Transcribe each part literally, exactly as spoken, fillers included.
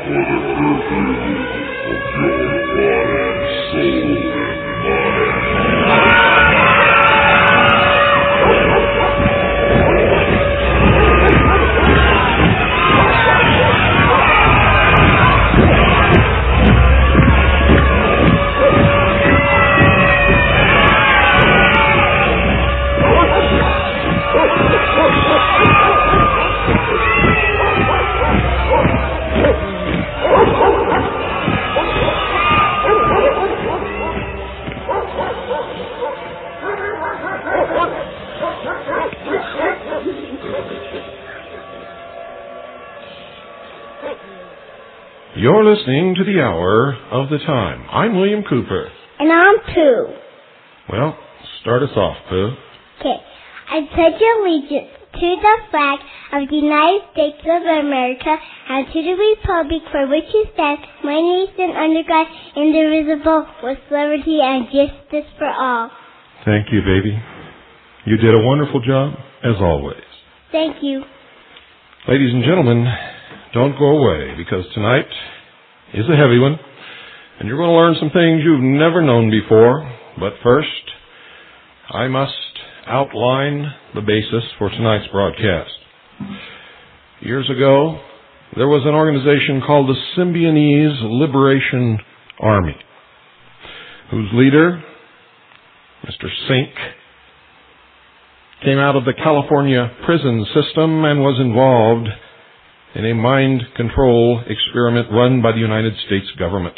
You're listening to the Hour of the Time. I'm William Cooper. And I'm Pooh. Well, start us off, Pooh. Okay. I pledge allegiance to the flag of the United States of America and to the republic for which it stands, one nation under God, indivisible, with liberty and justice for all. Thank you, baby. You did a wonderful job, as always. Thank you. Ladies and gentlemen, don't go away, because tonight is a heavy one, and you're going to learn some things you've never known before. But first, I must outline the basis for tonight's broadcast. Years ago, there was an organization called the Symbionese Liberation Army, whose leader, Mister Sink, came out of the California prison system and was involved in a mind control experiment run by the United States government.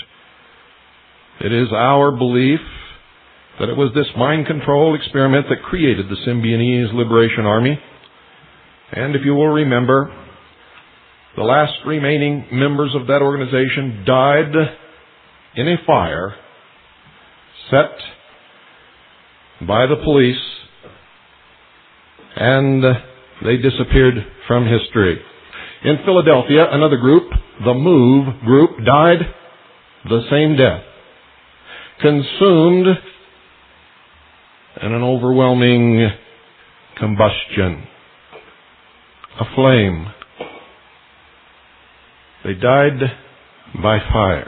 It is our belief that it was this mind control experiment that created the Symbionese Liberation Army. And if you will remember, the last remaining members of that organization died in a fire set by the police, and they disappeared from history. In Philadelphia, another group, the MOVE group, died the same death, consumed in an overwhelming combustion, a flame. They died by fire.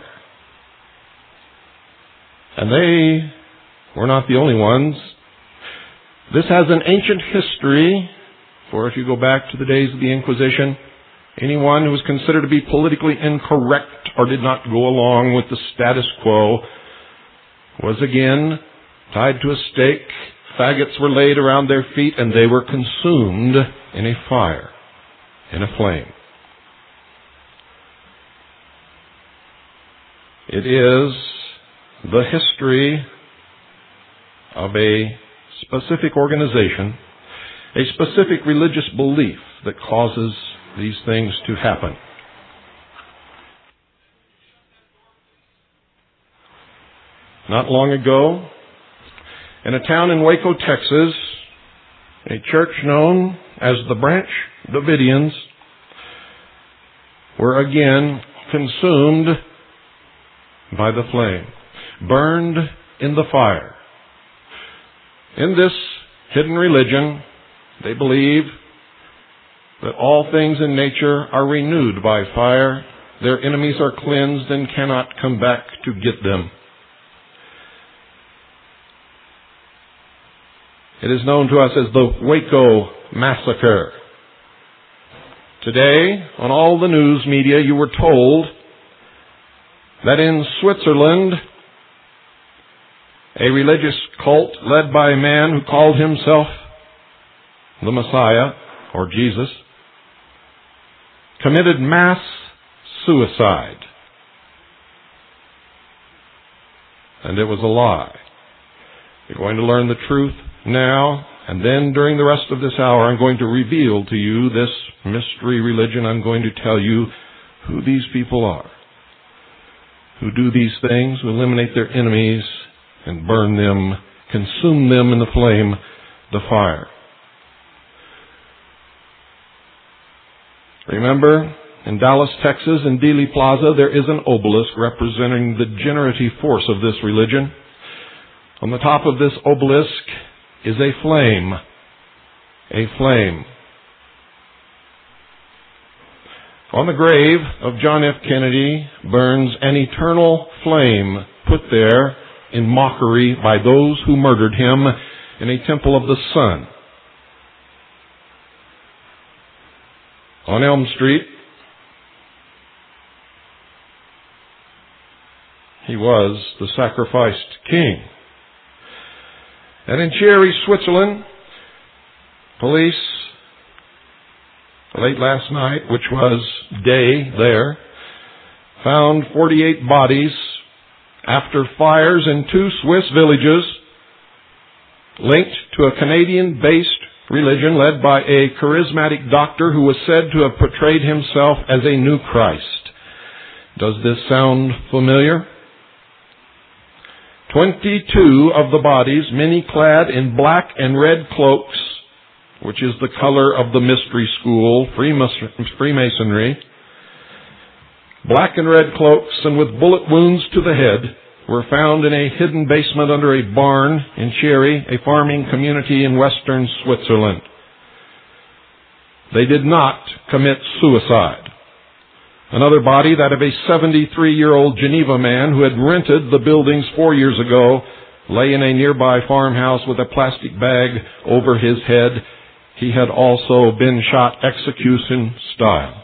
And they were not the only ones. This has an ancient history, for if you go back to the days of the Inquisition, anyone who was considered to be politically incorrect or did not go along with the status quo was again tied to a stake. Faggots were laid around their feet, and they were consumed in a fire, in a flame. It is the history of a specific organization, a specific religious belief that causes these things to happen. Not long ago, in a town in Waco, Texas, a church known as the Branch Davidians were again consumed by the flame, burned in the fire. In this hidden religion, they believe that all things in nature are renewed by fire. Their enemies are cleansed and cannot come back to get them. It is known to us as the Waco Massacre. Today, on all the news media, you were told that in Switzerland, a religious cult led by a man who called himself the Messiah, or Jesus, committed mass suicide. And it was a lie. You're going to learn the truth now, and then during the rest of this hour, I'm going to reveal to you this mystery religion. I'm going to tell you who these people are, who do these things, who eliminate their enemies and burn them, consume them in the flame, the fire. Remember, in Dallas, Texas, in Dealey Plaza, there is an obelisk representing the generative force of this religion. On the top of this obelisk is a flame. A flame. On the grave of John F. Kennedy burns an eternal flame put there in mockery by those who murdered him in a temple of the sun. On Elm Street, he was the sacrificed king. And in Chieri, Switzerland, police, late last night, which was day there, found forty-eight bodies after fires in two Swiss villages linked to a Canadian-based religion led by a charismatic doctor who was said to have portrayed himself as a new Christ. Does this sound familiar? Twenty-two of the bodies, many clad in black and red cloaks, which is the color of the mystery school, Freemasonry, black and red cloaks and with bullet wounds to the head, were found in a hidden basement under a barn in Chieri, a farming community in western Switzerland. They did not commit suicide. Another body, that of a seventy-three-year-old Geneva man who had rented the buildings four years ago, lay in a nearby farmhouse with a plastic bag over his head. He had also been shot execution style.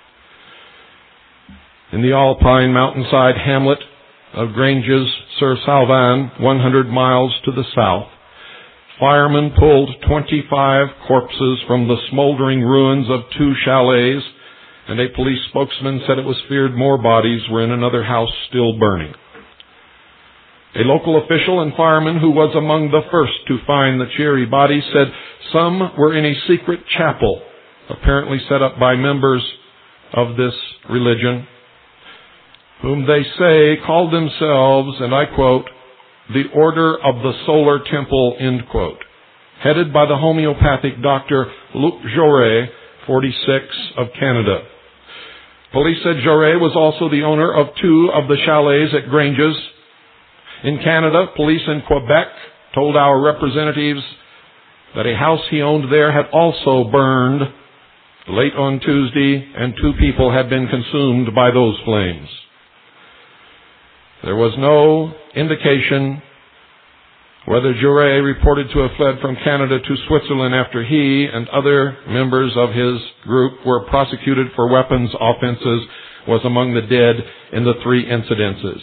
In the alpine mountainside hamlet of Granges sur Salvan, one hundred miles to the south, firemen pulled twenty-five corpses from the smoldering ruins of two chalets, and a police spokesman said it was feared more bodies were in another house still burning. A local official and fireman who was among the first to find the Chieri bodies said some were in a secret chapel, apparently set up by members of this religion, whom they say called themselves, and I quote, the Order of the Solar Temple, end quote, headed by the homeopathic doctor Luc Jouret, forty-six, of Canada. Police said Jouret was also the owner of two of the chalets at Granges. In Canada, police in Quebec told our representatives that a house he owned there had also burned late on Tuesday, and two people had been consumed by those flames. There was no indication whether Jouret, reported to have fled from Canada to Switzerland after he and other members of his group were prosecuted for weapons offenses, was among the dead in the three incidences.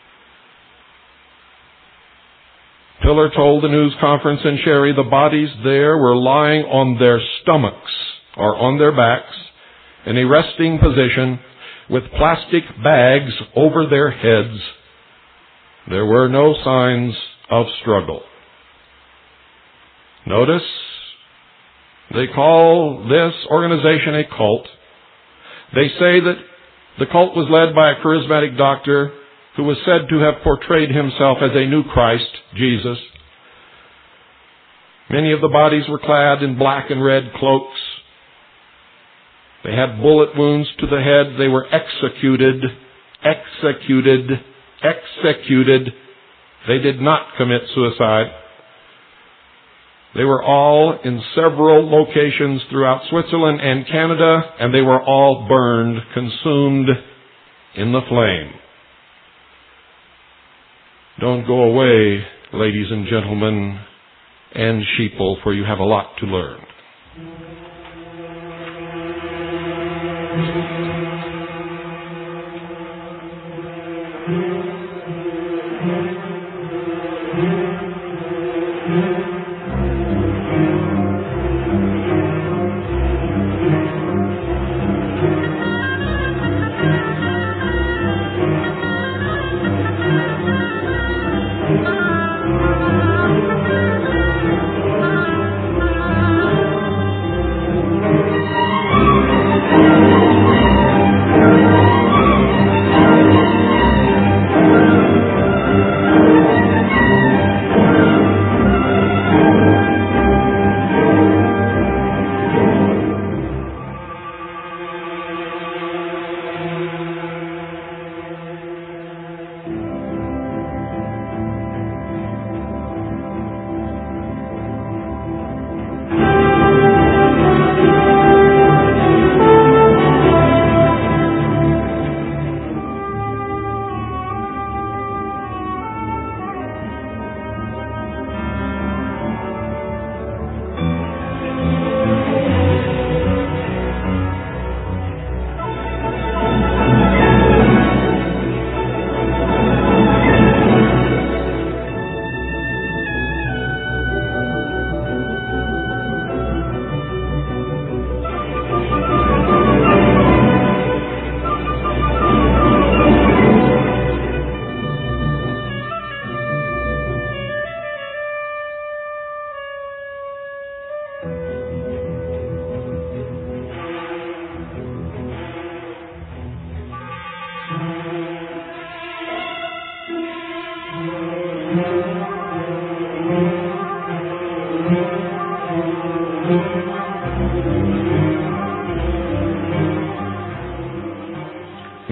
Pillar told the news conference in Chieri the bodies there were lying on their stomachs or on their backs in a resting position with plastic bags over their heads. There were no signs of struggle. Notice, they call this organization a cult. They say that the cult was led by a charismatic doctor who was said to have portrayed himself as a new Christ, Jesus. Many of the bodies were clad in black and red cloaks. They had bullet wounds to the head. They were executed, executed, executed. They did not commit suicide. They were all in several locations throughout Switzerland and Canada, and they were all burned, consumed in the flame. Don't go away, ladies and gentlemen, and sheeple, for you have a lot to learn.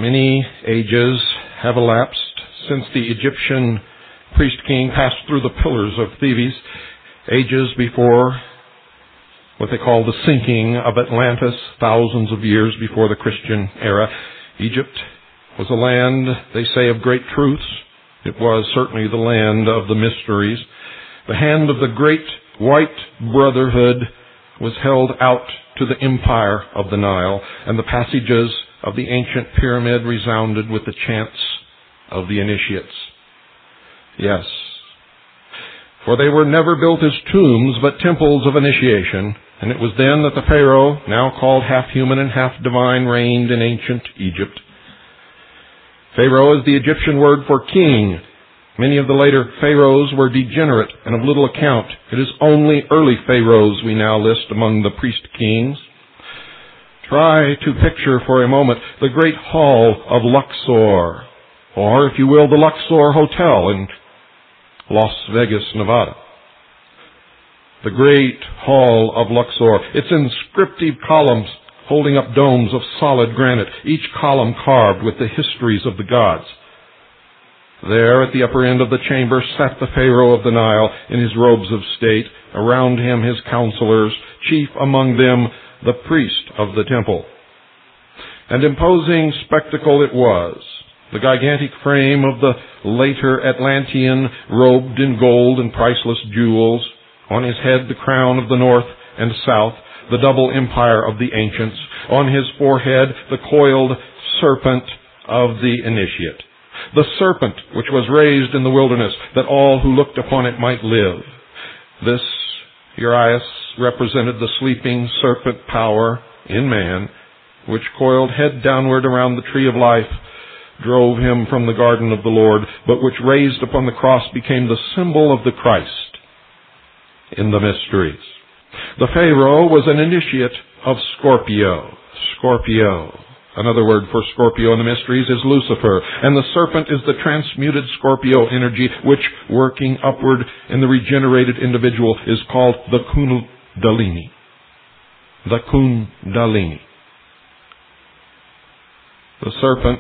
Many ages have elapsed since the Egyptian priest king passed through the pillars of Thebes, ages before what they call the sinking of Atlantis, thousands of years before the Christian era. Egypt was a land, they say, of great truths. It was certainly the land of the mysteries. The hand of the great white brotherhood was held out to the empire of the Nile, and the passages of the ancient pyramid resounded with the chants of the initiates. Yes, for they were never built as tombs, but temples of initiation, and it was then that the Pharaoh, now called half human and half divine, reigned in ancient Egypt. Pharaoh is the Egyptian word for king. Many of the later pharaohs were degenerate and of little account. It is only early pharaohs we now list among the priest kings. Try to picture for a moment the great hall of Luxor, or, if you will, the Luxor Hotel in Las Vegas, Nevada. The great hall of Luxor, its inscriptive columns holding up domes of solid granite, each column carved with the histories of the gods. There, at the upper end of the chamber, sat the Pharaoh of the Nile in his robes of state, around him his counselors, chief among them the priest of the temple. An imposing spectacle it was. The gigantic frame of the later Atlantean, robed in gold and priceless jewels, on his head the crown of the north and south, the double empire of the ancients, on his forehead the coiled serpent of the initiate. The serpent which was raised in the wilderness, that all who looked upon it might live. This Urias represented the sleeping serpent power in man, which coiled head downward around the tree of life, drove him from the garden of the Lord, but which raised upon the cross became the symbol of the Christ in the mysteries. The Pharaoh was an initiate of Scorpio. Scorpio. Another word for Scorpio in the mysteries is Lucifer, and the serpent is the transmuted Scorpio energy, which, working upward in the regenerated individual, is called the Kundalini. The Kundalini. The serpent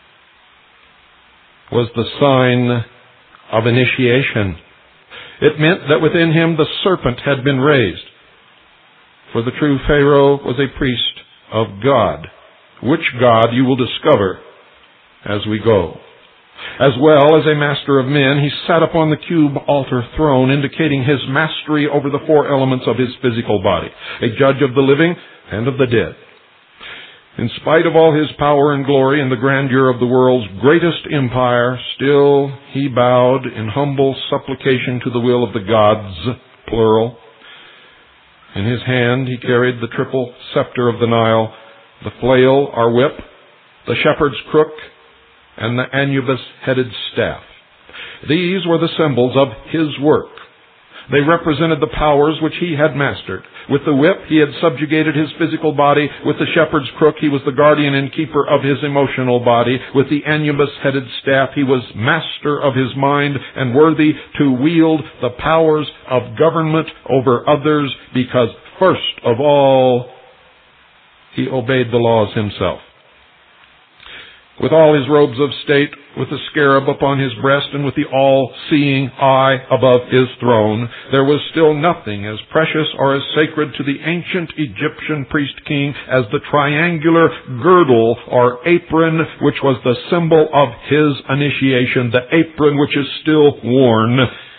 was the sign of initiation. It meant that within him the serpent had been raised. For the true Pharaoh was a priest of God. Which God you will discover as we go. As well as a master of men, he sat upon the cube altar throne, indicating his mastery over the four elements of his physical body, a judge of the living and of the dead. In spite of all his power and glory and the grandeur of the world's greatest empire, still he bowed in humble supplication to the will of the gods, plural. In his hand he carried the triple scepter of the Nile, the flail or whip, the shepherd's crook, and the Anubis-headed staff. These were the symbols of his work. They represented the powers which he had mastered. With the whip, he had subjugated his physical body. With the shepherd's crook, he was the guardian and keeper of his emotional body. With the Anubis-headed staff, he was master of his mind and worthy to wield the powers of government over others, because first of all, he obeyed the laws himself. With all his robes of state, with the scarab upon his breast, and with the all-seeing eye above his throne, there was still nothing as precious or as sacred to the ancient Egyptian priest king as the triangular girdle or apron, which was the symbol of his initiation, the apron which is still worn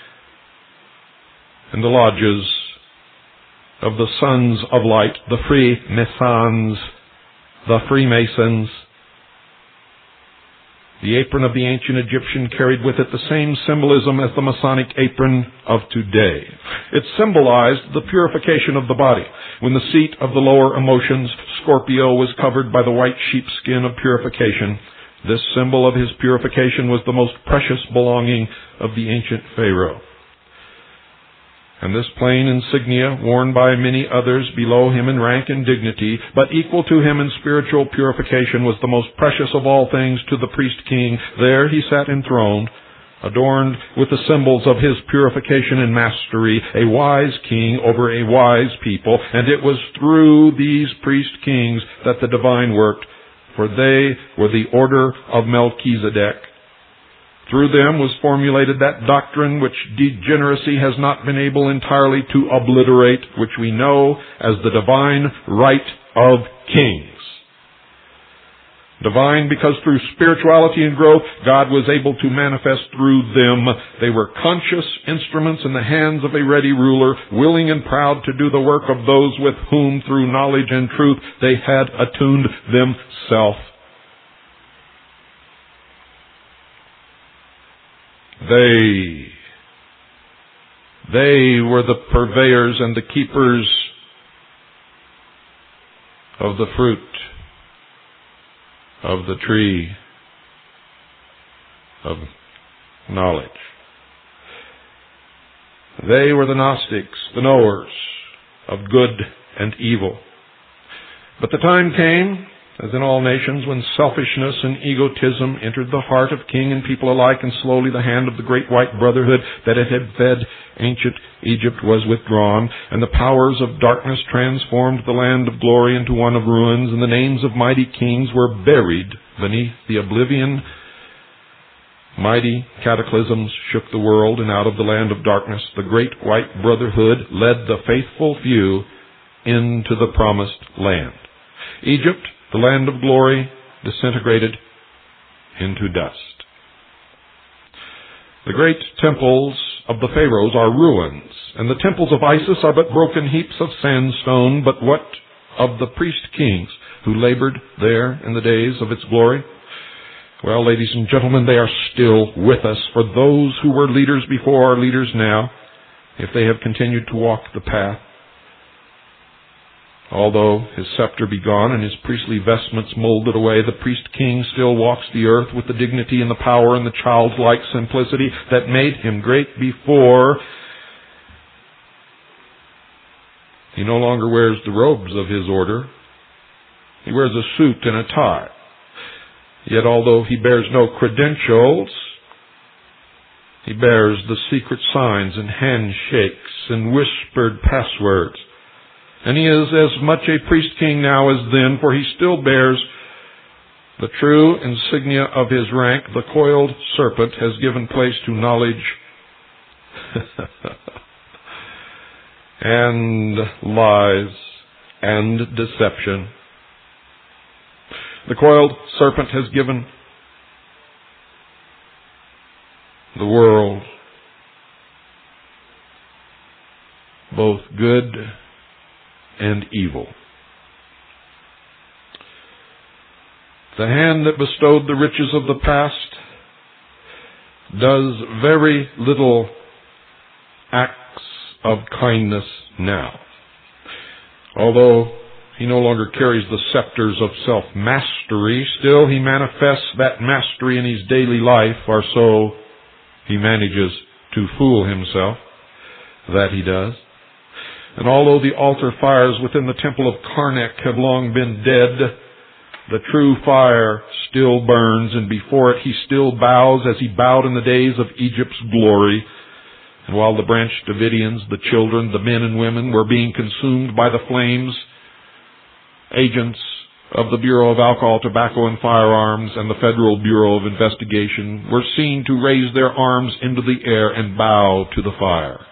in the lodges of the sons of light, the Freemasons, the Freemasons. The apron of the ancient Egyptian carried with it the same symbolism as the Masonic apron of today. It symbolized the purification of the body. When the seat of the lower emotions, Scorpio, was covered by the white sheepskin of purification, this symbol of his purification was the most precious belonging of the ancient Pharaoh. And this plain insignia, worn by many others below him in rank and dignity, but equal to him in spiritual purification, was the most precious of all things to the priest king. There he sat enthroned, adorned with the symbols of his purification and mastery, a wise king over a wise people, and it was through these priest kings that the divine worked, for they were the order of Melchizedek. Through them was formulated that doctrine which degeneracy has not been able entirely to obliterate, which we know as the divine right of kings. Divine because through spirituality and growth, God was able to manifest through them. They were conscious instruments in the hands of a ready ruler, willing and proud to do the work of those with whom, through knowledge and truth, they had attuned themselves. They, they were the purveyors and the keepers of the fruit of the tree of knowledge. They were the Gnostics, the knowers of good and evil. But the time came, as in all nations, when selfishness and egotism entered the heart of king and people alike, and slowly the hand of the great white brotherhood that it had fed ancient Egypt was withdrawn, and the powers of darkness transformed the land of glory into one of ruins, and the names of mighty kings were buried beneath the oblivion. Mighty cataclysms shook the world, and out of the land of darkness the great white brotherhood led the faithful few into the promised land. Egypt, the land of glory, disintegrated into dust. The great temples of the pharaohs are ruins, and the temples of Isis are but broken heaps of sandstone. But what of the priest kings who labored there in the days of its glory? Well, ladies and gentlemen, they are still with us, for those who were leaders before are leaders now, if they have continued to walk the path. Although his scepter be gone and his priestly vestments molded away, the priest-king still walks the earth with the dignity and the power and the childlike simplicity that made him great before. He no longer wears the robes of his order. He wears a suit and a tie. Yet although he bears no credentials, he bears the secret signs and handshakes and whispered passwords. And he is as much a priest-king now as then, for he still bears the true insignia of his rank. The coiled serpent has given place to knowledge and lies and deception. The coiled serpent has given the world both good and evil. The hand that bestowed the riches of the past does very little acts of kindness now. Although he no longer carries the scepters of self-mastery, still he manifests that mastery in his daily life, or so he manages to fool himself that he does. And although the altar fires within the temple of Karnak have long been dead, the true fire still burns, and before it he still bows as he bowed in the days of Egypt's glory. And while the Branch Davidians, the children, the men and women, were being consumed by the flames, agents of the Bureau of Alcohol, Tobacco, and Firearms and the Federal Bureau of Investigation were seen to raise their arms into the air and bow to the fire.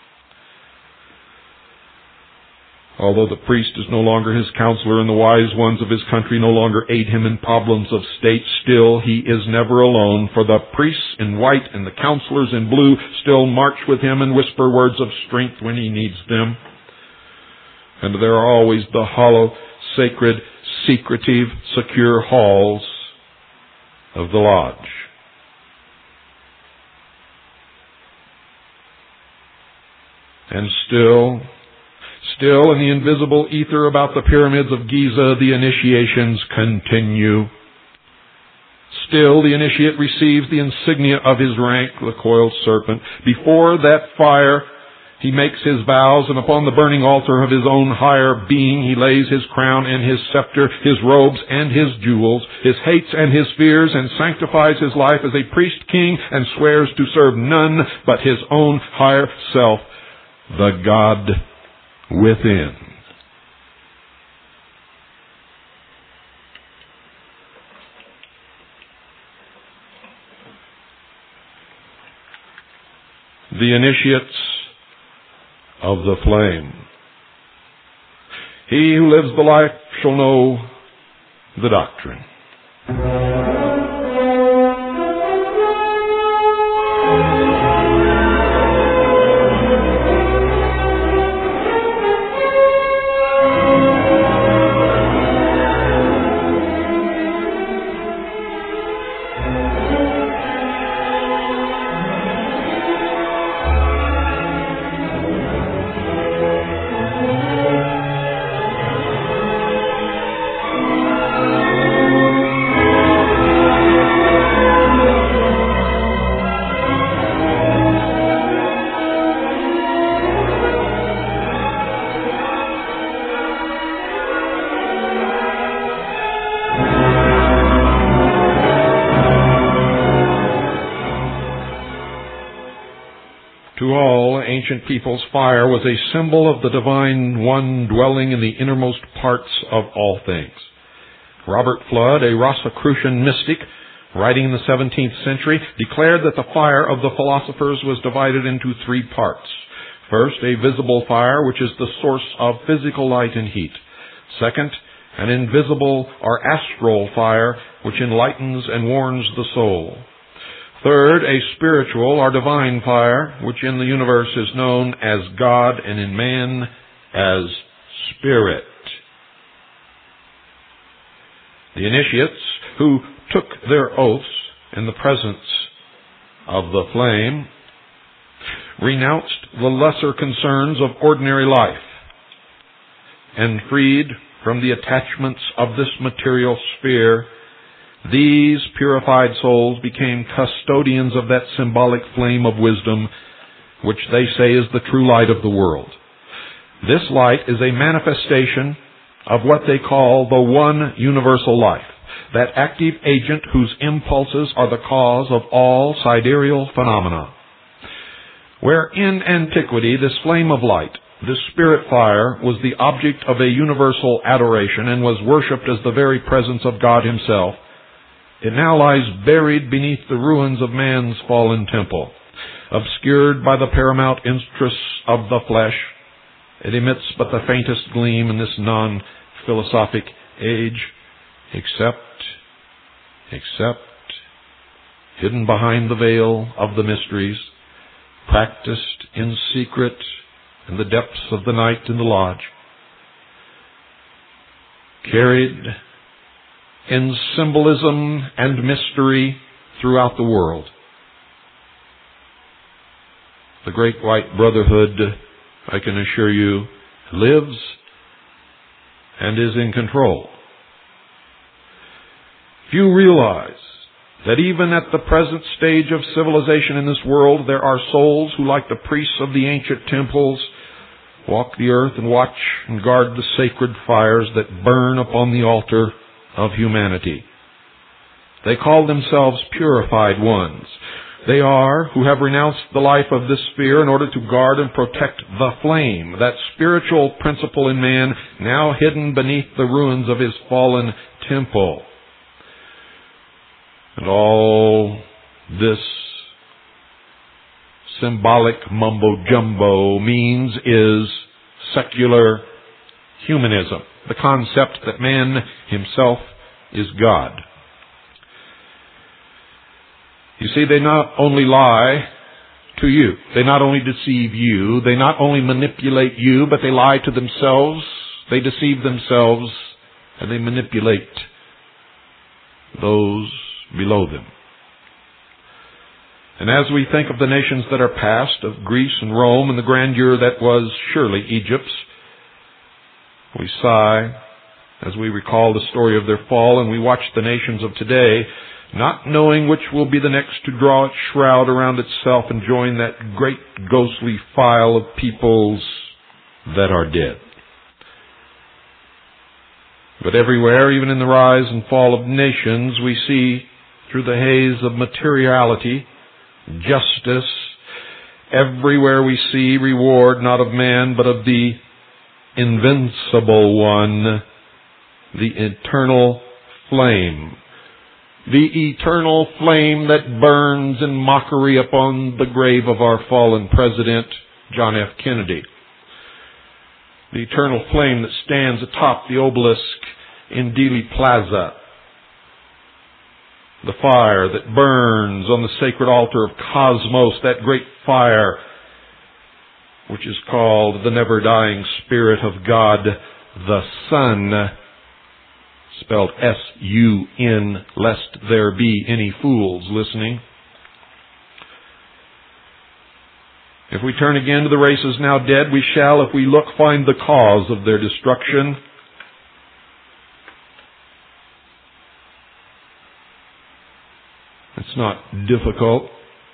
Although the priest is no longer his counselor and the wise ones of his country no longer aid him in problems of state, still he is never alone, for the priests in white and the counselors in blue still march with him and whisper words of strength when he needs them. And there are always the hollow, sacred, secretive, secure halls of the lodge. And still, still in the invisible ether about the pyramids of Giza, the initiations continue. Still, the initiate receives the insignia of his rank, the coiled serpent. Before that fire, he makes his vows, and upon the burning altar of his own higher being, he lays his crown and his scepter, his robes and his jewels, his hates and his fears, and sanctifies his life as a priest-king, and swears to serve none but his own higher self, the God within. the initiates of the flame. He who lives the life shall know the doctrine. To all ancient peoples, fire was a symbol of the divine one dwelling in the innermost parts of all things. Robert Flood, a Rosicrucian mystic, writing in the seventeenth century, declared that the fire of the philosophers was divided into three parts. First, a visible fire, which is the source of physical light and heat. Second, an invisible or astral fire, which enlightens and warms the soul. Third, a spiritual or divine fire, which in the universe is known as God and in man as Spirit. The initiates, who took their oaths in the presence of the flame, renounced the lesser concerns of ordinary life, and freed from the attachments of this material sphere, these purified souls became custodians of that symbolic flame of wisdom, which they say is the true light of the world. This light is a manifestation of what they call the one universal life, that active agent whose impulses are the cause of all sidereal phenomena. Where in antiquity this flame of light, this spirit fire, was the object of a universal adoration and was worshipped as the very presence of God Himself, it now lies buried beneath the ruins of man's fallen temple. Obscured by the paramount interests of the flesh, it emits but the faintest gleam in this non-philosophic age, except, except, hidden behind the veil of the mysteries, practiced in secret in the depths of the night in the lodge, carried in symbolism and mystery throughout the world. The great white brotherhood, I can assure you, lives and is in control. Few realize that even at the present stage of civilization in this world, there are souls who, like the priests of the ancient temples, walk the earth and watch and guard the sacred fires that burn upon the altar of humanity. They call themselves purified ones. They are who have renounced the life of this sphere in order to guard and protect the flame, that spiritual principle in man now hidden beneath the ruins of his fallen temple. And all this symbolic mumbo-jumbo means is secular humanism, the concept that man himself is God. You see, they not only lie to you, they not only deceive you, they not only manipulate you, but they lie to themselves, they deceive themselves, and they manipulate those below them. And as we think of the nations that are past, of Greece and Rome and the grandeur that was surely Egypt's, we sigh as we recall the story of their fall, and we watch the nations of today, not knowing which will be the next to draw its shroud around itself and join that great ghostly file of peoples that are dead. But everywhere, even in the rise and fall of nations, we see through the haze of materiality, justice. Everywhere we see reward not of man, but of the invincible one, the eternal flame, the eternal flame that burns in mockery upon the grave of our fallen President, John F. Kennedy. The eternal flame that stands atop the obelisk in Dealey Plaza. The fire that burns on the sacred altar of Cosmos, that great fire which is called the never-dying Spirit of God, the Son, spelled S U N, lest there be any fools listening. If we turn again to the races now dead, we shall, if we look, find the cause of their destruction. It's not difficult.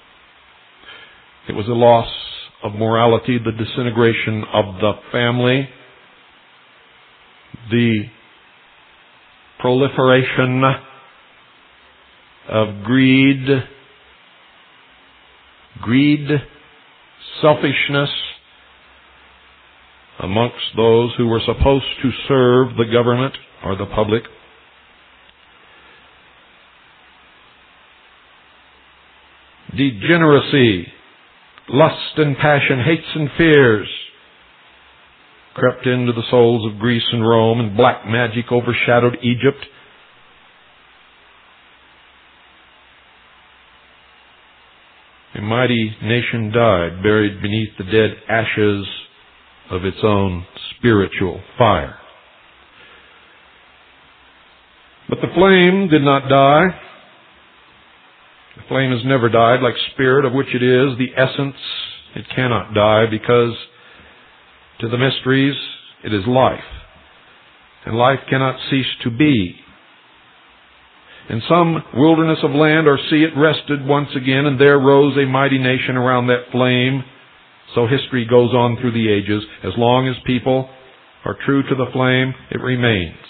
It was a loss of morality, the disintegration of the family, the proliferation of greed, greed, selfishness amongst those who were supposed to serve the government or the public. Degeneracy, lust and passion, hates and fears crept into the souls of Greece and Rome, and black magic overshadowed Egypt. A mighty nation died, buried beneath the dead ashes of its own spiritual fire. But the flame did not die. The flame has never died, like spirit, of which it is the essence. It cannot die, because to the mysteries it is life, and life cannot cease to be. In some wilderness of land or sea it rested once again, and there rose a mighty nation around that flame. So history goes on through the ages. As long as people are true to the flame, it remains.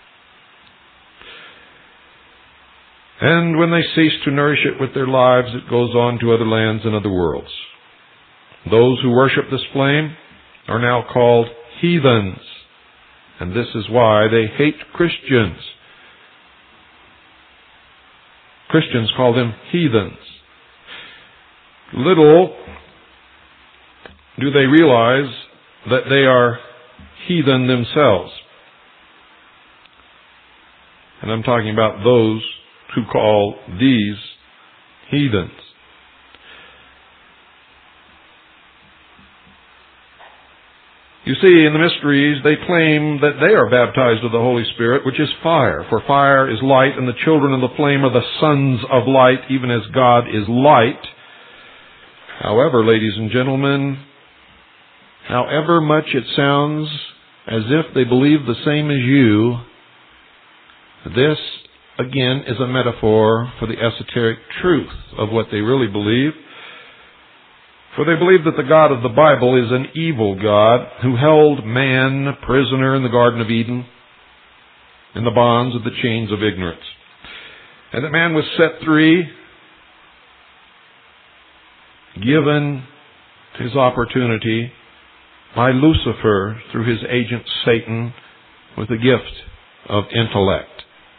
And when they cease to nourish it with their lives, it goes on to other lands and other worlds. Those who worship this flame are now called heathens. And this is why they hate Christians. Christians call them heathens. Little do they realize that they are heathen themselves. And I'm talking about those who call these heathens. You see, in the mysteries, they claim that they are baptized with the Holy Spirit, which is fire. For fire is light, and the children of the flame are the sons of light, even as God is light. However, ladies and gentlemen, however much it sounds as if they believe the same as you, this again is a metaphor for the esoteric truth of what they really believe. For they believe that the God of the Bible is an evil God who held man prisoner in the Garden of Eden in the bonds of the chains of ignorance. And that man was set free, given his opportunity by Lucifer through his agent Satan with the gift of intellect.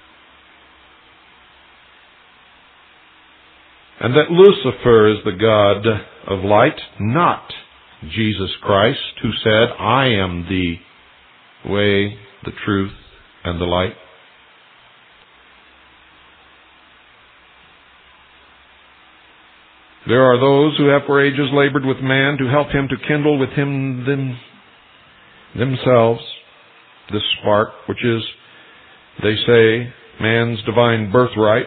And that Lucifer is the God of light, not Jesus Christ, who said, I am the way, the truth, and the light. There are those who have for ages labored with man to help him to kindle with him them, themselves this spark, which is, they say, man's divine birthright.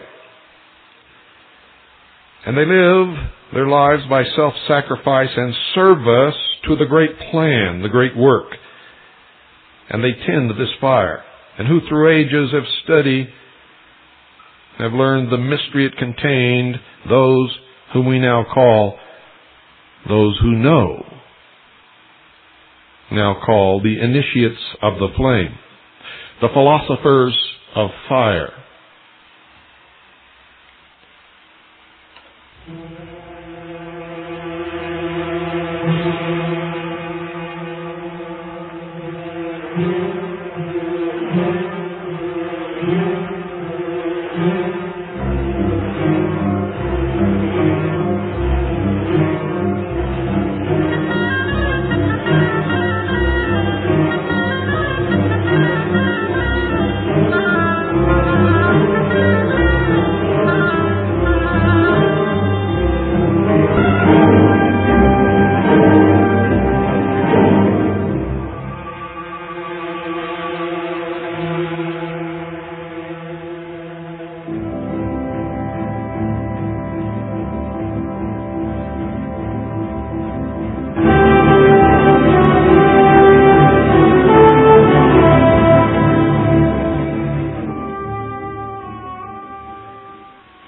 And they live their lives by self-sacrifice and service to the great plan, the great work. And they tend to this fire. And who through ages have studied, have learned the mystery it contained, those whom we now call, those who know, now call the initiates of the flame, the philosophers of fire.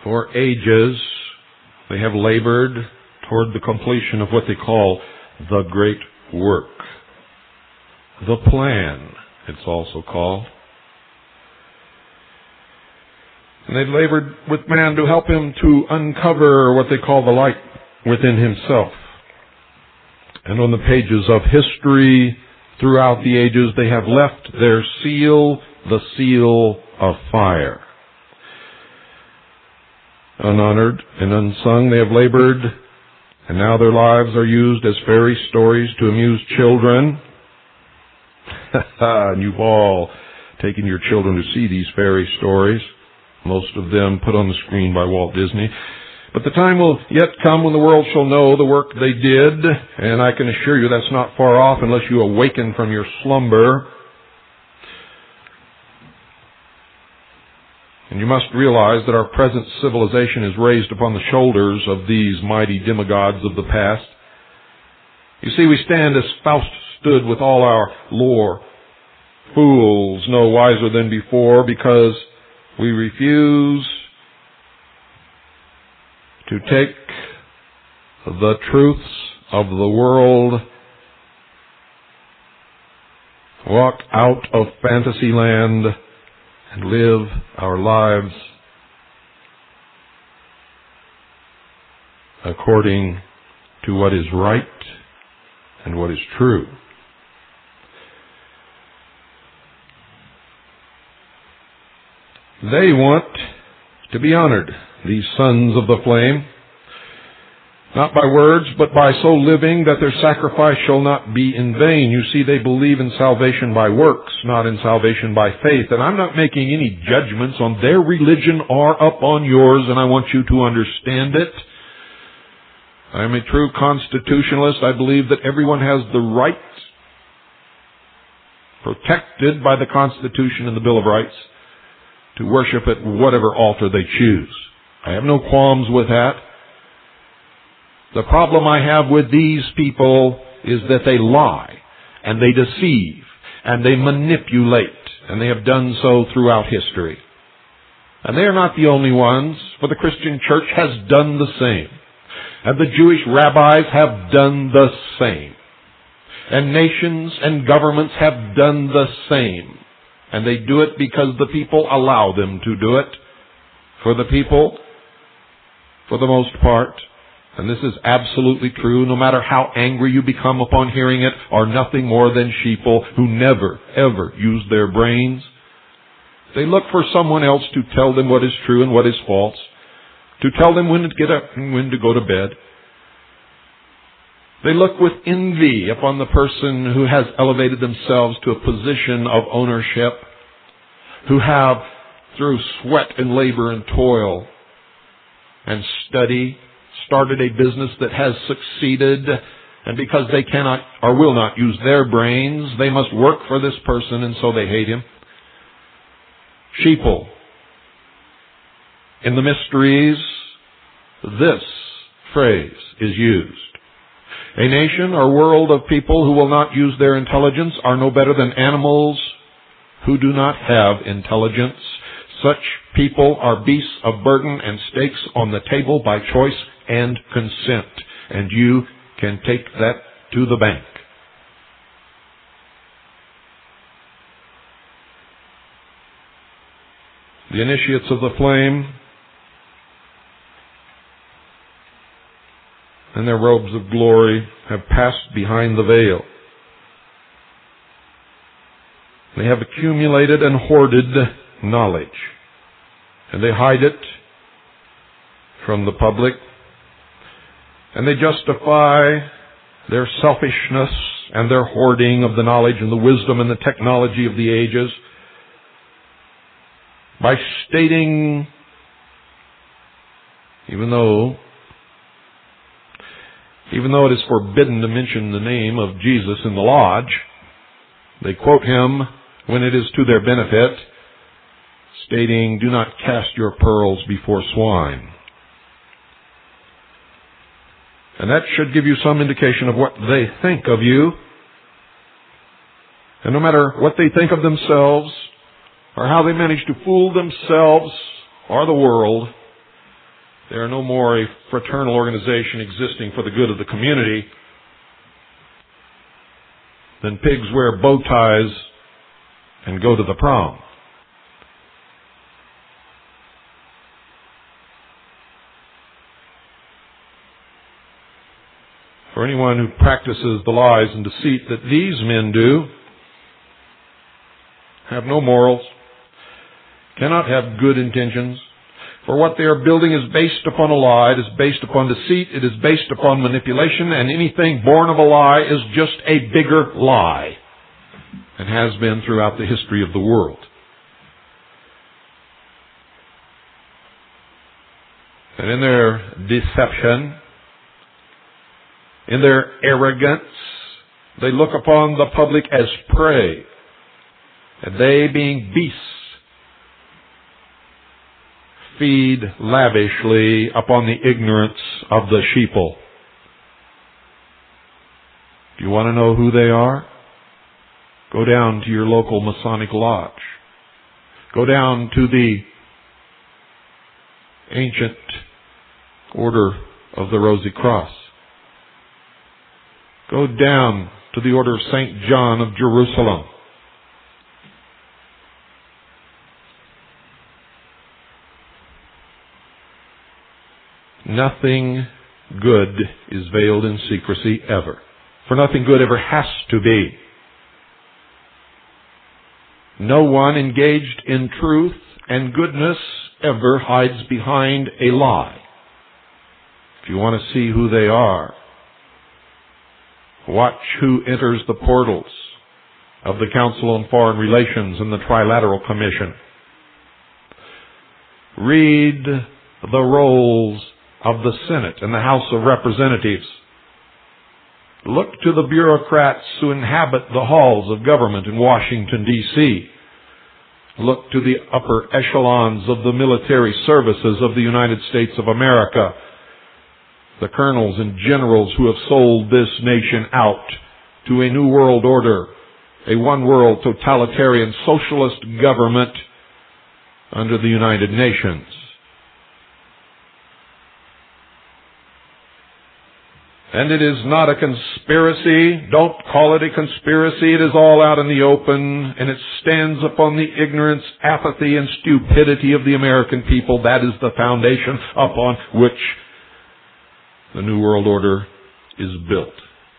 For ages, they have labored toward the completion of what they call the great work. The plan, it's also called. And they've labored with man to help him to uncover what they call the light within himself. And on the pages of history throughout the ages, they have left their seal, the seal of fire. Unhonored and unsung, they have labored, and now their lives are used as fairy stories to amuse children. And you've all taken your children to see these fairy stories, most of them put on the screen by Walt Disney. But the time will yet come when the world shall know the work they did, and I can assure you that's not far off unless you awaken from your slumber. And you must realize that our present civilization is raised upon the shoulders of these mighty demigods of the past. You see, we stand as Faust stood with all our lore, fools no wiser than before, because we refuse to take the truths of the world, walk out of fantasy land, and live our lives according to what is right and what is true. They want to be honored, these sons of the flame, not by words, but by so living that their sacrifice shall not be in vain. You see, they believe in salvation by works, not in salvation by faith. And I'm not making any judgments on their religion or upon yours, and I want you to understand it. I am a true constitutionalist. I believe that everyone has the right, protected by the Constitution and the Bill of Rights, to worship at whatever altar they choose. I have no qualms with that. The problem I have with these people is that they lie, and they deceive, and they manipulate, and they have done so throughout history. And they are not the only ones, for the Christian church has done the same. And the Jewish rabbis have done the same. And nations and governments have done the same. And they do it because the people allow them to do it. For the people, for the most part, and this is absolutely true, no matter how angry you become upon hearing it, are nothing more than sheeple who never, ever use their brains. They look for someone else to tell them what is true and what is false, to tell them when to get up and when to go to bed. They look with envy upon the person who has elevated themselves to a position of ownership, who have, through sweat and labor and toil and study, started a business that has succeeded, and because they cannot or will not use their brains, they must work for this person, and so they hate him. Sheeple. In the mysteries, this phrase is used. A nation or world of people who will not use their intelligence are no better than animals who do not have intelligence. Such people are beasts of burden and stakes on the table by choice and consent. And you can take that to the bank. The initiates of the flame and their robes of glory have passed behind the veil. They have accumulated and hoarded knowledge, and they hide it from the public, and they justify their selfishness and their hoarding of the knowledge and the wisdom and the technology of the ages by stating, even though even though it is forbidden to mention the name of Jesus in the lodge, they quote him when it is to their benefit, stating, "Do not cast your pearls before swine." And that should give you some indication of what they think of you. And no matter what they think of themselves, or how they manage to fool themselves or the world, They are no more a fraternal organization existing for the good of the community than pigs wear bow ties and go to the prom. For anyone who practices the lies and deceit that these men do, have no morals, cannot have good intentions. For what they are building is based upon a lie, it is based upon deceit, it is based upon manipulation, and anything born of a lie is just a bigger lie, and has been throughout the history of the world. And in their deception, in their arrogance, they look upon the public as prey, and they, being beasts, feed lavishly upon the ignorance of the sheeple. Do you want to know who they are? Go down to your local Masonic lodge. Go down to the ancient Order of the Rosy Cross. Go down to the Order of Saint John of Jerusalem. Nothing good is veiled in secrecy ever. For nothing good ever has to be. No one engaged in truth and goodness ever hides behind a lie. If you want to see who they are, watch who enters the portals of the Council on Foreign Relations and the Trilateral Commission. Read the rolls of the Senate and the House of Representatives. Look to the bureaucrats who inhabit the halls of government in Washington, D C Look to the upper echelons of the military services of the United States of America, the colonels and generals who have sold this nation out to a new world order, a one-world totalitarian socialist government under the United Nations. And it is not a conspiracy. Don't call it a conspiracy. It is all out in the open, and it stands upon the ignorance, apathy, and stupidity of the American people. That is the foundation upon which the New World Order is built.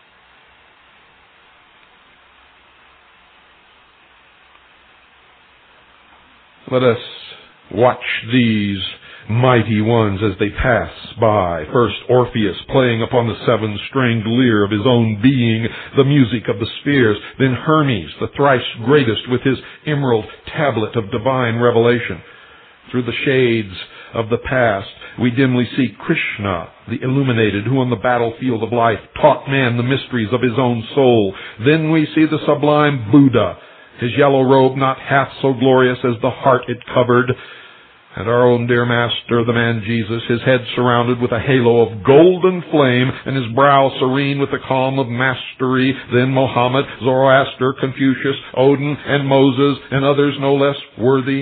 Let us watch these mighty ones as they pass by. First, Orpheus playing upon the seven-stringed lyre of his own being, the music of the spheres. Then Hermes, the thrice greatest, with his emerald tablet of divine revelation. Through the shades of the past, we dimly see Krishna, the illuminated, who on the battlefield of life taught man the mysteries of his own soul. Then we see the sublime Buddha, his yellow robe not half so glorious as the heart it covered, and our own dear Master, the man Jesus, his head surrounded with a halo of golden flame, and his brow serene with the calm of mastery. Then Mohammed, Zoroaster, Confucius, Odin, and Moses, and others no less worthy,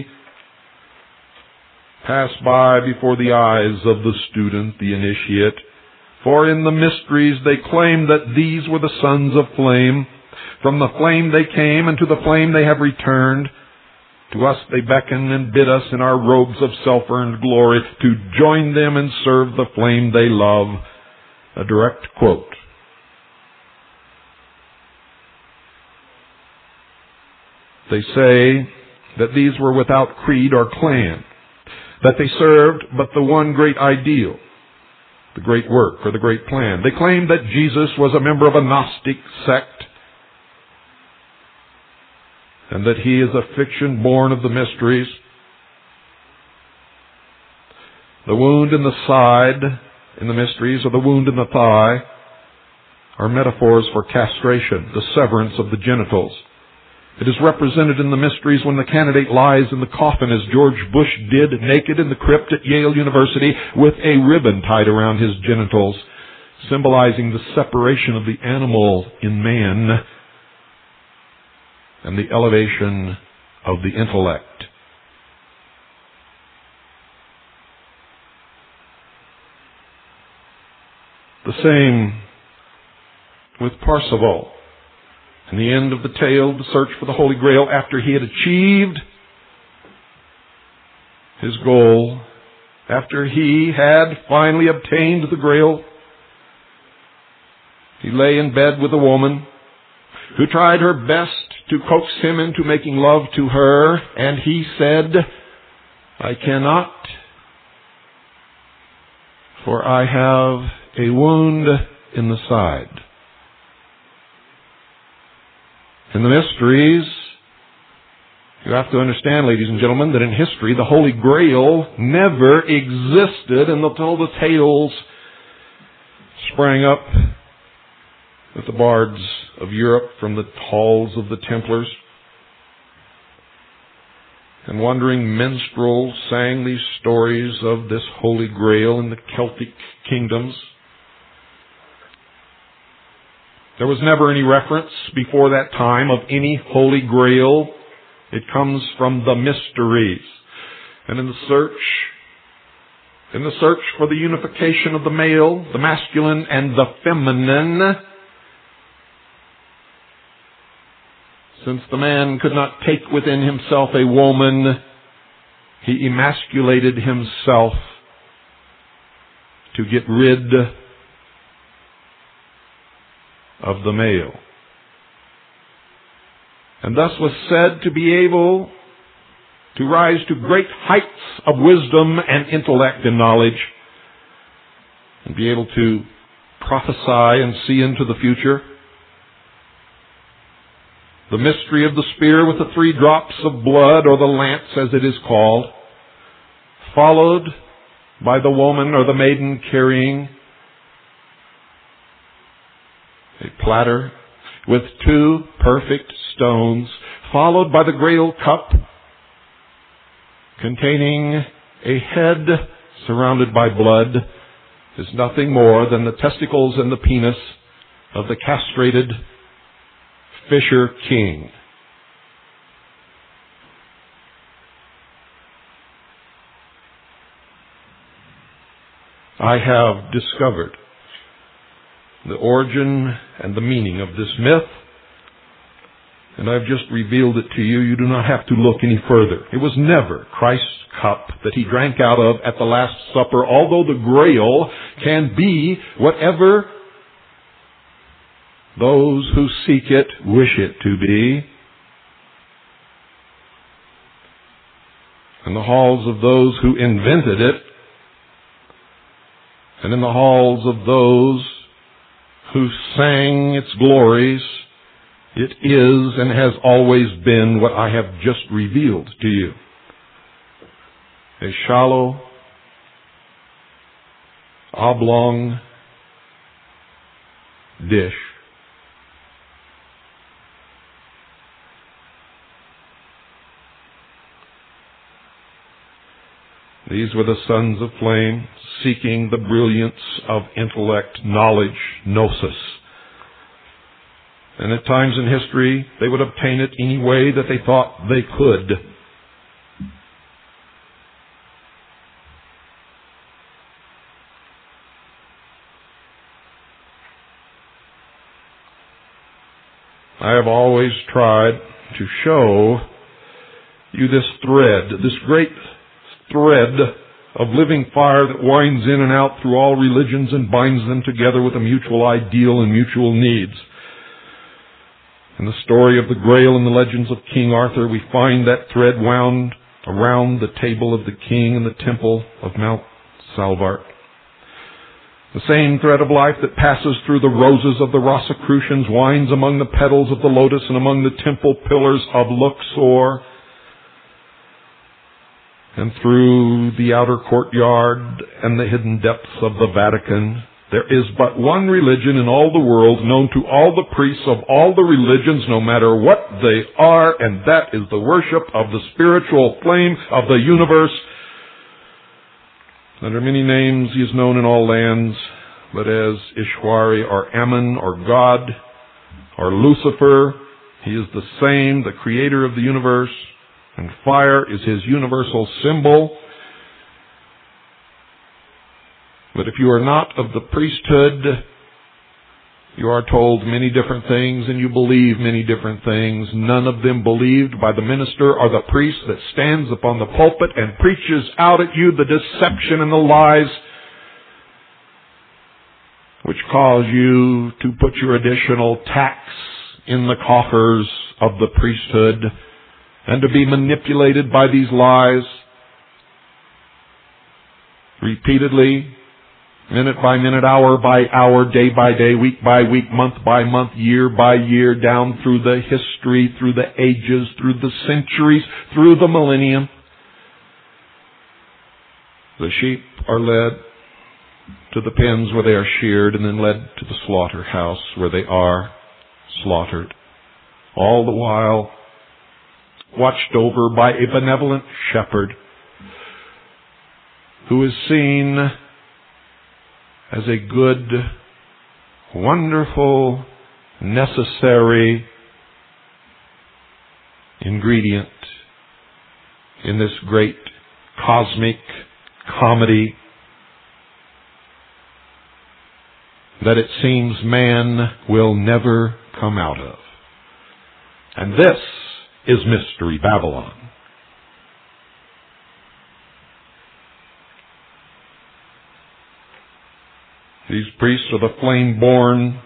pass by before the eyes of the student, the initiate. For in the mysteries they claim that these were the sons of flame. From the flame they came, and to the flame they have returned. To us they beckon and bid us in our robes of self-earned glory to join them and serve the flame they love. A direct quote. They say that these were without creed or clan, that they served but the one great ideal, the great work or the great plan. They claim that Jesus was a member of a Gnostic sect, and that he is a fiction born of the mysteries. The wound in the side in the mysteries, or the wound in the thigh, are metaphors for castration, the severance of the genitals. It is represented in the mysteries when the candidate lies in the coffin, as George Bush did, naked in the crypt at Yale University with a ribbon tied around his genitals, symbolizing the separation of the animal in man and the elevation of the intellect. The same with Parsifal. In the end of the tale, the search for the Holy Grail, after he had achieved his goal, after he had finally obtained the Grail, he lay in bed with a woman who tried her best to coax him into making love to her, and he said, "I cannot, for I have a wound in the side." In the mysteries, you have to understand, ladies and gentlemen, that in history the Holy Grail never existed until the tales sprang up with the bards of Europe from the halls of the Templars. And wandering minstrels sang these stories of this Holy Grail in the Celtic kingdoms. There was never any reference before that time of any Holy Grail. It comes from the mysteries. And in the search, in the search for the unification of the male, the masculine, and the feminine, since the man could not take within himself a woman, he emasculated himself to get rid of the male. And thus was said to be able to rise to great heights of wisdom and intellect and knowledge, and be able to prophesy and see into the future. The mystery of the spear with the three drops of blood, or the lance as it is called, followed by the woman or the maiden carrying a platter with two perfect stones, followed by the Grail cup containing a head surrounded by blood, is nothing more than the testicles and the penis of the castrated Fisher King. I have discovered the origin and the meaning of this myth, and I've just revealed it to you. You do not have to look any further. It was never Christ's cup that he drank out of at the Last Supper, although the Grail can be whatever those who seek it wish it to be. In the halls of those who invented it, and in the halls of those who sang its glories, it is and has always been what I have just revealed to you. A shallow, oblong dish These were the sons of flame, seeking the brilliance of intellect, knowledge, gnosis. And at times in history, they would obtain it any way that they thought they could. I have always tried to show you this thread, this great thread of living fire that winds in and out through all religions and binds them together with a mutual ideal and mutual needs. In the story of the Grail and the legends of King Arthur, we find that thread wound around the table of the king in the temple of Mount Salvart. The same thread of life that passes through the roses of the Rosicrucians winds among the petals of the lotus and among the temple pillars of Luxor, and through the outer courtyard and the hidden depths of the Vatican. There is but one religion in all the world, known to all the priests of all the religions, no matter what they are, and that is the worship of the spiritual flame of the universe. Under many names he is known in all lands, but as Ishwari or Ammon or God or Lucifer, he is the same, the creator of the universe, and fire is his universal symbol. But if you are not of the priesthood, you are told many different things and you believe many different things. None of them believed by the minister or the priest that stands upon the pulpit and preaches out at you the deception and the lies which cause you to put your additional tax in the coffers of the priesthood and to be manipulated by these lies repeatedly, minute by minute, hour by hour, day by day, week by week, month by month, year by year, down through the history, through the ages, through the centuries, through the millennium. The sheep are led to the pens where they are sheared and then led to the slaughterhouse where they are slaughtered. All the while watched over by a benevolent shepherd who is seen as a good, wonderful, necessary ingredient in this great cosmic comedy that it seems man will never come out of. And this is Mystery Babylon. These priests are the flame-born.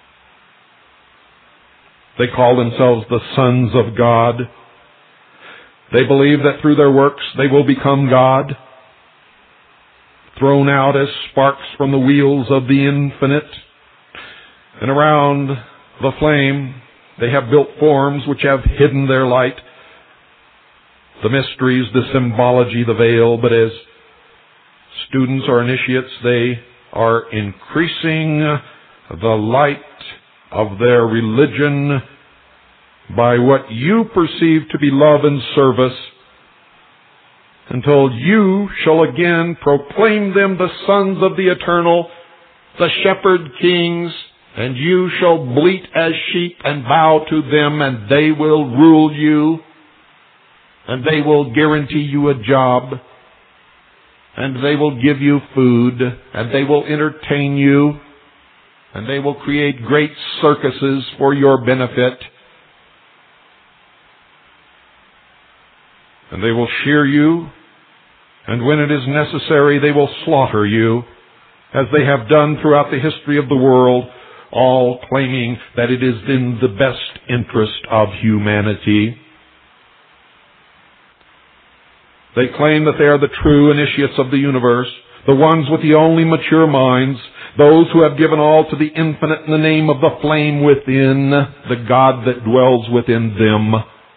They call themselves the sons of God. They believe that through their works they will become God, thrown out as sparks from the wheels of the infinite. And around the flame they have built forms which have hidden their light, the mysteries, the symbology, the veil. But as students or initiates, they are increasing the light of their religion by what you perceive to be love and service, until you shall again proclaim them the sons of the Eternal, the shepherd kings, and you shall bleat as sheep and bow to them, and they will rule you, and they will guarantee you a job, and they will give you food, and they will entertain you, and they will create great circuses for your benefit, and they will shear you, and when it is necessary they will slaughter you, as they have done throughout the history of the world, all claiming that it is in the best interest of humanity. They claim that they are the true initiates of the universe, the ones with the only mature minds, those who have given all to the infinite in the name of the flame within, the God that dwells within them.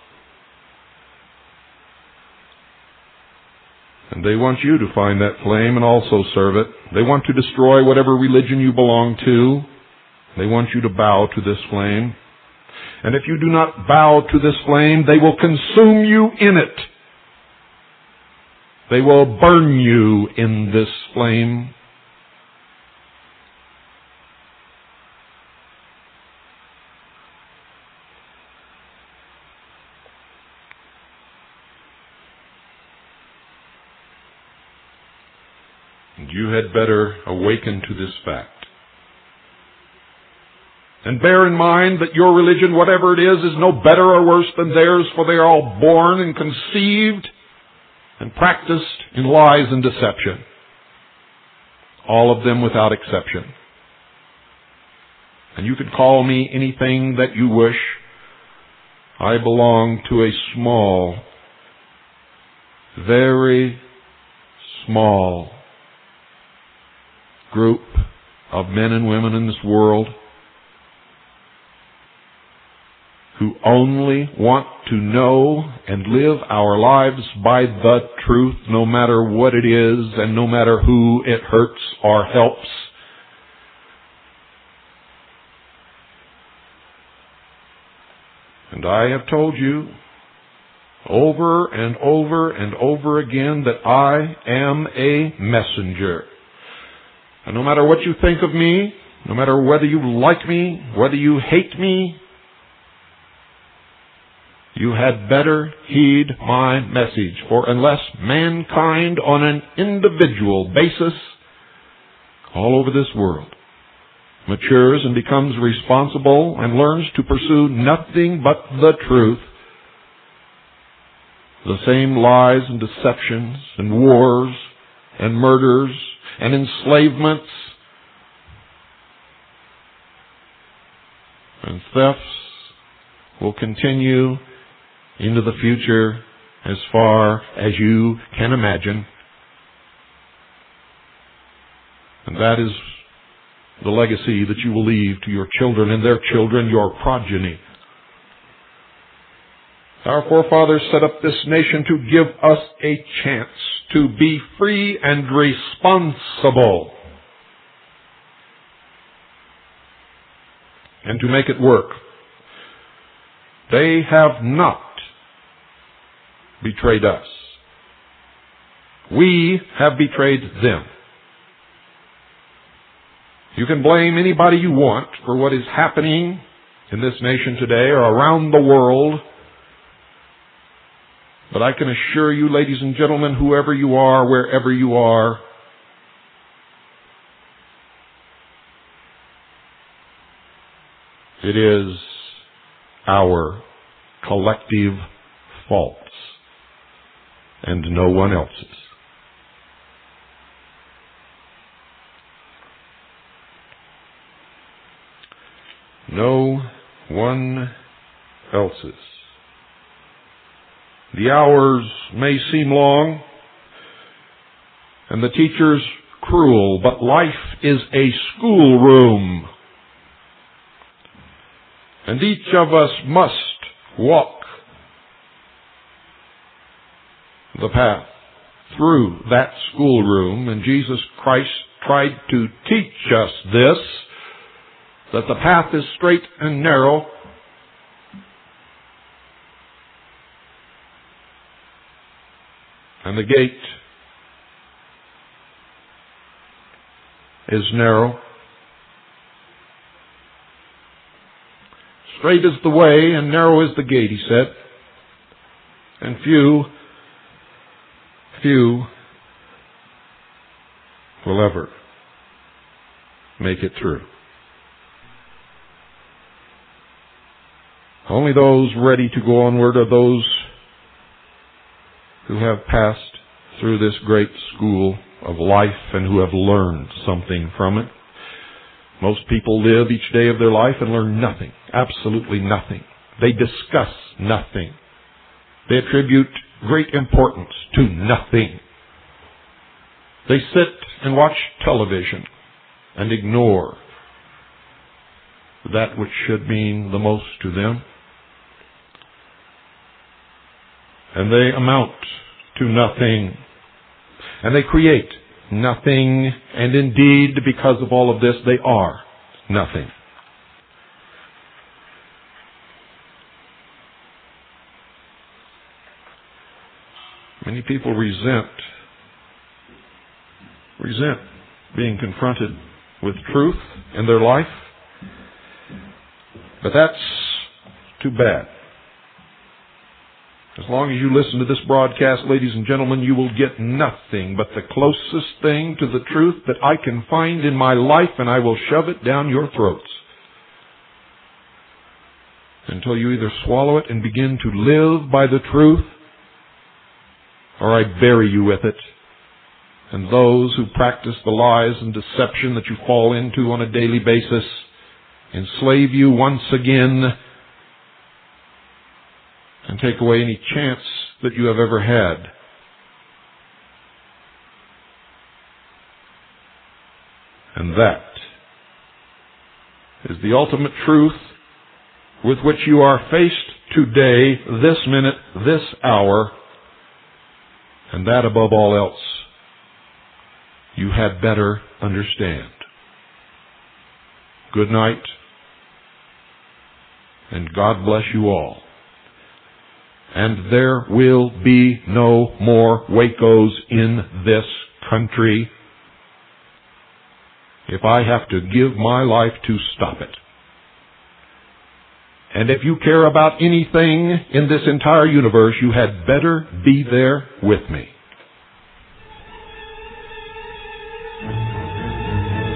And they want you to find that flame and also serve it. They want to destroy whatever religion you belong to. They want you to bow to this flame. And if you do not bow to this flame, they will consume you in it. They will burn you in this flame. And you had better awaken to this fact. And bear in mind that your religion, whatever it is, is no better or worse than theirs, for they are all born and conceived and practiced in lies and deception. All of them without exception. And you can call me anything that you wish. I belong to a small, very small group of men and women in this world who only want to know and live our lives by the truth, no matter what it is and no matter who it hurts or helps. And I have told you over and over and over again that I am a messenger. And no matter what you think of me, no matter whether you like me, whether you hate me, you had better heed my message. For unless mankind on an individual basis all over this world, matures and becomes responsible and learns to pursue nothing but the truth, the same lies and deceptions and wars and murders and enslavements and thefts will continue into the future as far as you can imagine. And that is the legacy that you will leave to your children and their children, your progeny. Our forefathers set up this nation to give us a chance to be free and responsible and to make it work. They have not betrayed us. We have betrayed them. You can blame anybody you want for what is happening in this nation today or around the world. But I can assure you, ladies and gentlemen, whoever you are, wherever you are, it is our collective faults and no one else's. No one else's. The hours may seem long and the teachers cruel, but life is a schoolroom. And each of us must walk the path through that schoolroom. And Jesus Christ tried to teach us this, that the path is straight and narrow, and the gate is narrow. Straight is the way and narrow is the gate, he said. And few, few will ever make it through. Only those ready to go onward are those who have passed through this great school of life and who have learned something from it. Most people live each day of their life and learn nothing, absolutely nothing. They discuss nothing. They attribute great importance to nothing. They sit and watch television and ignore that which should mean the most to them. And they amount to nothing. And they create nothing. And indeed, because of all of this, they are nothing. Many people resent, resent being confronted with truth in their life. But that's too bad. As long as you listen to this broadcast, ladies and gentlemen, you will get nothing but the closest thing to the truth that I can find in my life, and I will shove it down your throats until you either swallow it and begin to live by the truth, or I bury you with it. And those who practice the lies and deception that you fall into on a daily basis enslave you once again and take away any chance that you have ever had. And that is the ultimate truth with which you are faced today, this minute, this hour, and that above all else you had better understand. Good night, and God bless you all. And there will be no more Wacos in this country if I have to give my life to stop it. And if you care about anything in this entire universe, you had better be there with me.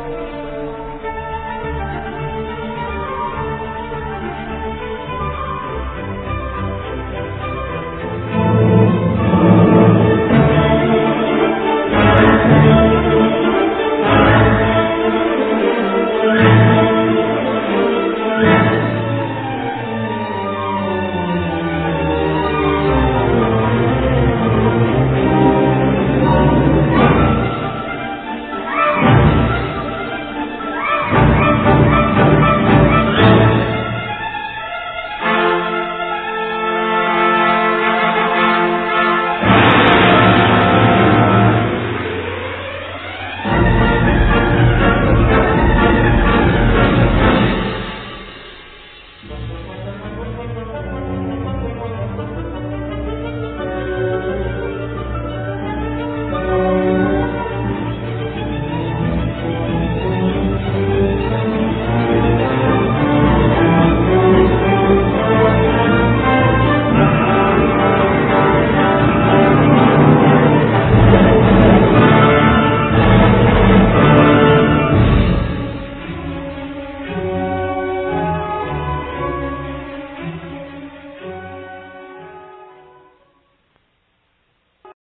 you.